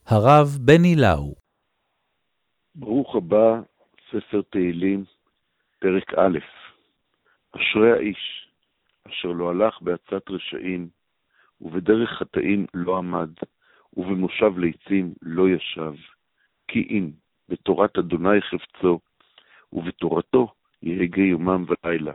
הרב בני לאו. ברוך הבא, ספר תהילים, פרק א'. אשרי האיש, אשר לא הלך בעצת רשעים, ובדרך חטאים לא עמד, ובמושב ליצים לא ישב. כי אם בתורת אדוני חפצו, ובתורתו יהגה יומם ולילה.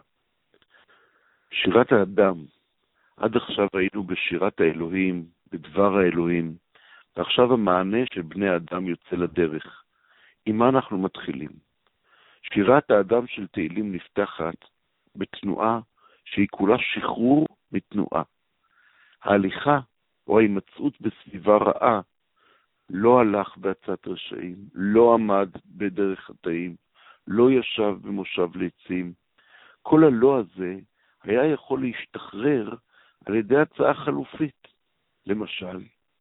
שירת האדם, עד עכשיו היינו בשירת האלוהים, בדבר האלוהים, ועכשיו המענה של בני האדם יוצא לדרך. עם מה אנחנו מתחילים? שירת האדם של תהילים נפתחת בתנועה שהיא כולה שחרור מתנועה. ההליכה או ההימצאות בסביבה רעה לא הלך בעצת רשעים, לא עמד בדרך חטאים, לא ישב במושב ליצים. כל הלא הזה היה יכול להשתחרר על ידי הצעה חלופית. למשל,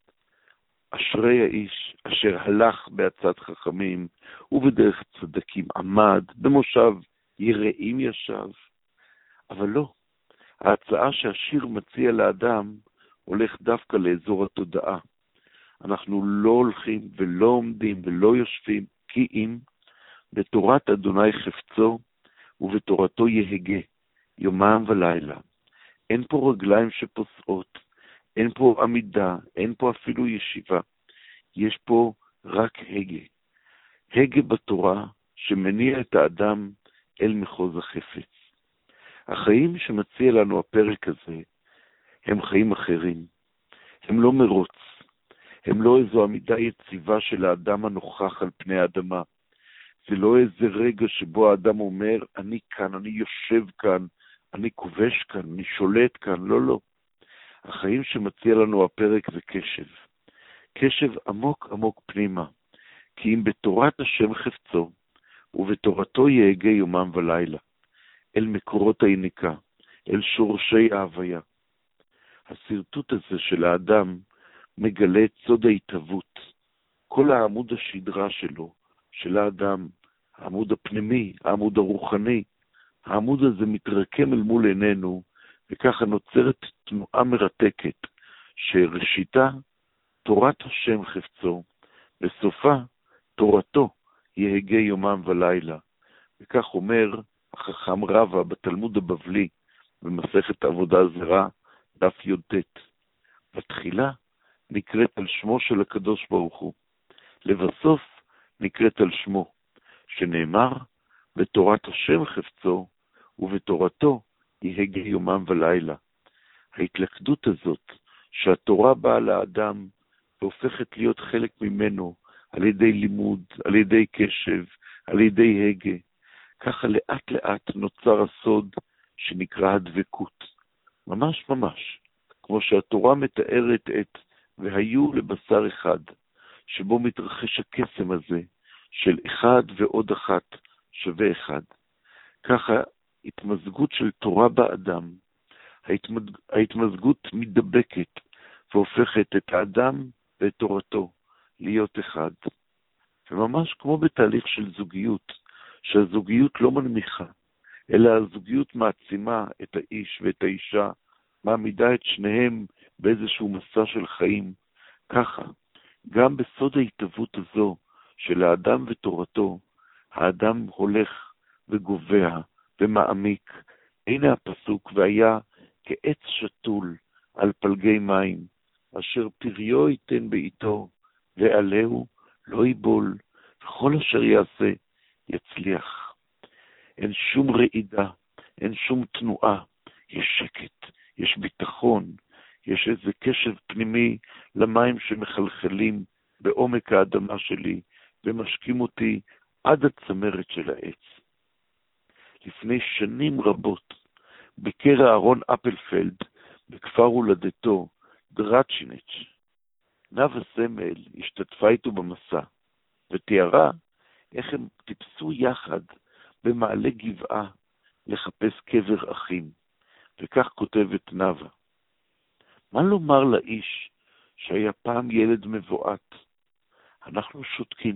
אשרי האיש אשר הלך בעצת חכמים ובדרך צדקים עמד, במושב יראים ישב. אבל לא, ההצעה שהשיר מציע לאדם הולך דווקא לאזור התודעה. אנחנו לא הולכים ולא עומדים ולא יושבים, כי אם בתורת אדוני חפצו ובתורתו יהגה יומם ולילה. אין פה רגליים שפוסעות, אין פה עמידה, אין פה אפילו ישיבה. יש פה רק הגה. הגה בתורה שמניע את האדם אל מחוז החפץ. החיים שמציע לנו הפרק הזה הם חיים אחרים. הם לא מרוץ. הם לא איזו עמידה יציבה של האדם הנוכח על פני האדמה. זה לא איזה רגע שבו האדם אומר, אני כאן, אני יושב כאן, אני כובש כאן, אני שולט כאן. לא, לא. החיים שמציע לנו הפרק זה קשב. קשב עמוק עמוק פנימה. כי אם בתורת השם חפצו, ובתורתו יהגה יומם ולילה, אל מקורות היניקה, אל שורשי ההוויה. הסרטוט הזה של האדם מגלה את סוד ההתהוות. כל העמוד השדרה שלו, של האדם, העמוד הפנימי, העמוד הרוחני, העמוד הזה מתרקם אל מול עינינו, וככה נוצרת תנועה מרתקת, שראשיתה תורת השם חפצו, בסופה תורתו יהגה יומם ולילה. וכך אומר החכם רבא בתלמוד הבבלי, במסכת עבודה זרה, דף י"ט. בתחילה נקראת על שמו של הקדוש ברוך הוא, לבסוף נקראת על שמו, שנאמר בתורת השם חפצו ובתורתו יהגה יומם ולילה. ההתלכדות הזאת שהתורה באה לאדם והופכת להיות חלק ממנו על ידי לימוד, על ידי קשב, על ידי הגה, ככה לאט לאט נוצר הסוד שנקרא הדבקות. ממש ממש, כמו שהתורה מתארת את והיו לבשר אחד, שבו מתרחש הקסם הזה של אחד ועוד אחת שווה אחד. ככה התמזגות של תורה באדם, ההתמזגות מדבקת והופכת את האדם ואת תורתו להיות אחד. וממש כמו בתהליך של זוגיות, שהזוגיות לא מנמיכה, אלא הזוגיות מעצימה את האיש ואת האישה, מעמידה את שניהם באיזשהו מסע של חיים. ככה, גם בסוד ההתהוות הזו של האדם ותורתו, האדם הולך וגובע ומעמיק. הנה הפסוק, והיה כעץ שתול על פלגי מים, אשר פריו ייתן בעיתו, ועליהו לא ייבול, וכל אשר יעשה יצליח. אין שום רעידה, אין שום תנועה, יש שקט, יש ביטחון, יש איזה קשב פנימי למים שמחלחלים בעומק האדמה שלי, ומשקים אותי עד הצמרת של העץ. לפני שנים רבות, בקרע אהרון אפלפלד, בכפר הולדתו, דרצ'יניץ', נאוה סמל השתתפה איתו במסע, ותיארה איך הם טיפסו יחד במעלה גבעה לחפש קבר אחים. וכך כותבת נאוה: מה לומר לאיש שהיה פעם ילד מבועת? אנחנו שותקים.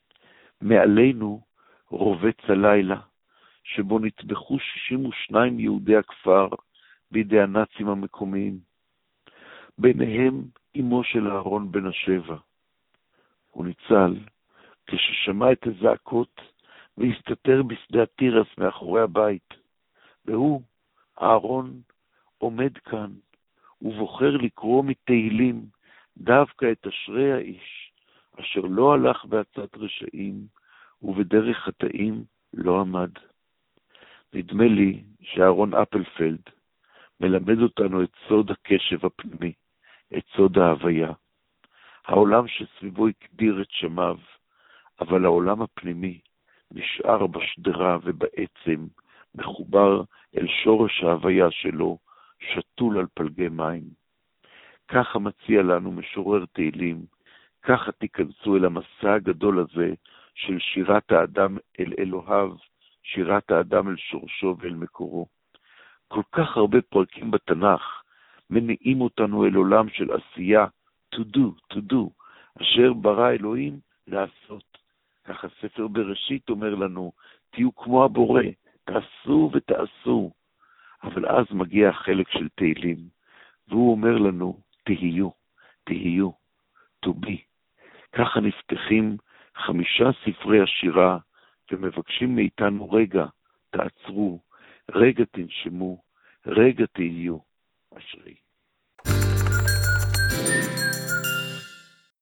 מעלינו רובץ הלילה, שבו נטבחו 62 יהודי הכפר בידי הנאצים המקומיים. ביניהם אמו של אהרון בן השבע. הוא ניצל כששמע את הזעקות והסתתר בשדה התירס מאחורי הבית. והוא, אהרון, עומד כאן ובוחר לקרוא מתהילים דווקא את אשרי האיש, אשר לא הלך בעצת רשעים ובדרך חטאים לא עמד. נדמה לי שאהרון אפלפלד מלמד אותנו את סוד הקשב הפנימי, את סוד ההוויה. העולם שסביבו הקדיר את שמיו, אבל העולם הפנימי נשאר בשדרה ובעצם, מחובר אל שורש ההוויה שלו, שתול על פלגי מים. ככה מציע לנו משורר תהילים, ככה תיכנסו אל המסע הגדול הזה של שירת האדם אל אלוהיו, שירת האדם אל שורשו ואל מקורו. כל כך הרבה פרקים בתנ"ך מניעים אותנו אל עולם של עשייה, to do, אשר ברא אלוהים לעשות. ככה ספר בראשית אומר לנו, תהיו כמו הבורא, תעשו ותעשו. אבל אז מגיע החלק של תהילים, והוא אומר לנו, תהיו, to be. ככה נפתחים 5 ספרי השירה, ומבקשים מאיתנו רגע, תעצרו, רגע תנשמו, רגע תהיו, אשרי.